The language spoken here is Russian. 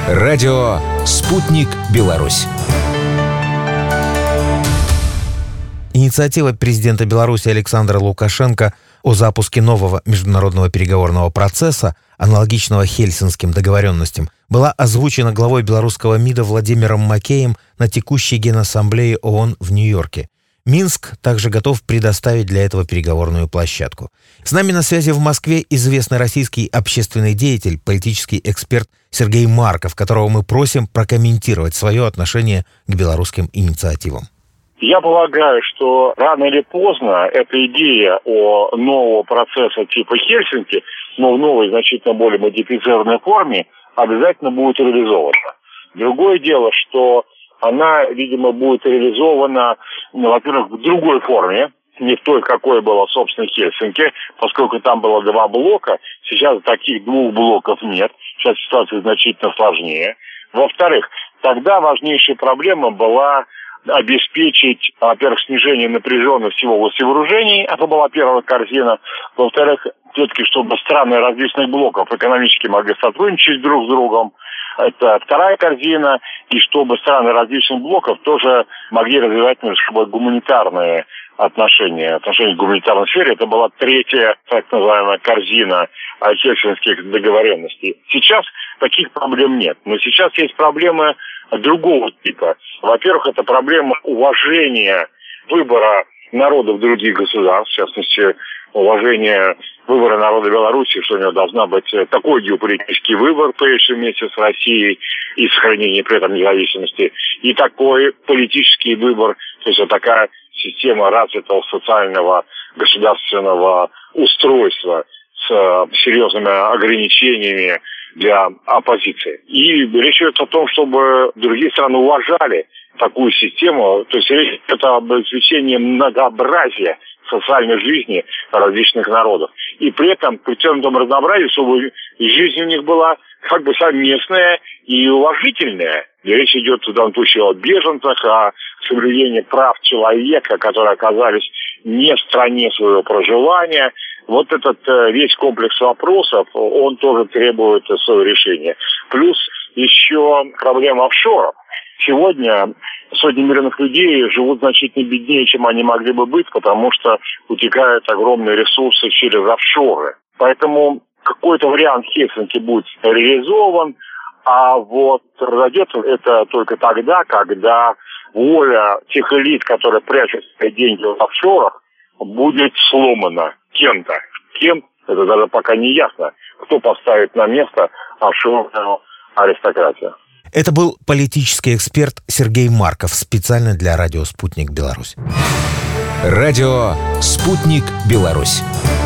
Радио «Спутник Беларусь». Инициатива президента Беларуси Александра Лукашенко о запуске нового международного переговорного процесса, аналогичного Хельсинским договоренностям, была озвучена главой белорусского МИДа Владимиром Макеем на текущей Генассамблее ООН в Нью-Йорке. Минск также готов предоставить для этого переговорную площадку. С нами на связи в Москве известный российский общественный деятель, политический эксперт Сергей Марков, которого мы просим прокомментировать свое отношение к белорусским инициативам. Я полагаю, что рано или поздно эта идея о нового процесса типа Хельсинки, но в новой, значительно более модифицированной форме, обязательно будет реализована. Другое дело, что она, видимо, будет реализована, во-первых, в другой форме, не в той, какой была, собственно, Хельсинки, поскольку там было два блока. Сейчас таких двух блоков нет. Сейчас ситуация значительно сложнее. Во-вторых, тогда важнейшая проблема была обеспечить, во-первых, снижение напряженности в области вооружений, это была первая корзина. Во-вторых, все-таки, чтобы страны различных блоков экономически могли сотрудничать друг с другом, это вторая корзина, и чтобы страны различных блоков тоже могли развивать между собой гуманитарные отношения в гуманитарной сфере. Это была третья, так называемая, корзина хельсинских договоренностей. Сейчас таких проблем нет, но сейчас есть проблемы другого типа. Во-первых, это проблема уважения выбора народов других государств, в частности, уважение выбора народа Беларуси, что у него должна быть такой геополитический выбор, прежде вместе с Россией, и сохранение при этом независимости, и такой политический выбор, то есть вот такая система развитого социального государственного устройства с серьезными ограничениями для оппозиции. И речь идет о том, чтобы другие страны уважали такую систему, то есть речь идет об обеспечении многообразия социальной жизни различных народов. И при этом, при всем этом разнообразии, чтобы жизнь у них была как бы совместная и уважительная. И речь идет в данном случае о беженцах, о соблюдении прав человека, которые оказались не в стране своего проживания. Вот этот весь комплекс вопросов, он тоже требует своего решения. Плюс еще проблема офшоров. Сегодня сотни миллионов людей живут значительно беднее, чем они могли бы быть, потому что утекают огромные ресурсы через офшоры. Поэтому какой-то вариант Хельсинки будет реализован, а вот произойдет это только тогда, когда воля тех элит, которые прячут свои деньги в офшорах, будет сломана кем-то. Кем? Это даже пока не ясно, кто поставит на место офшорную аристократию. Это был политический эксперт Сергей Марков специально для радио «Спутник Беларусь». Радио «Спутник Беларусь».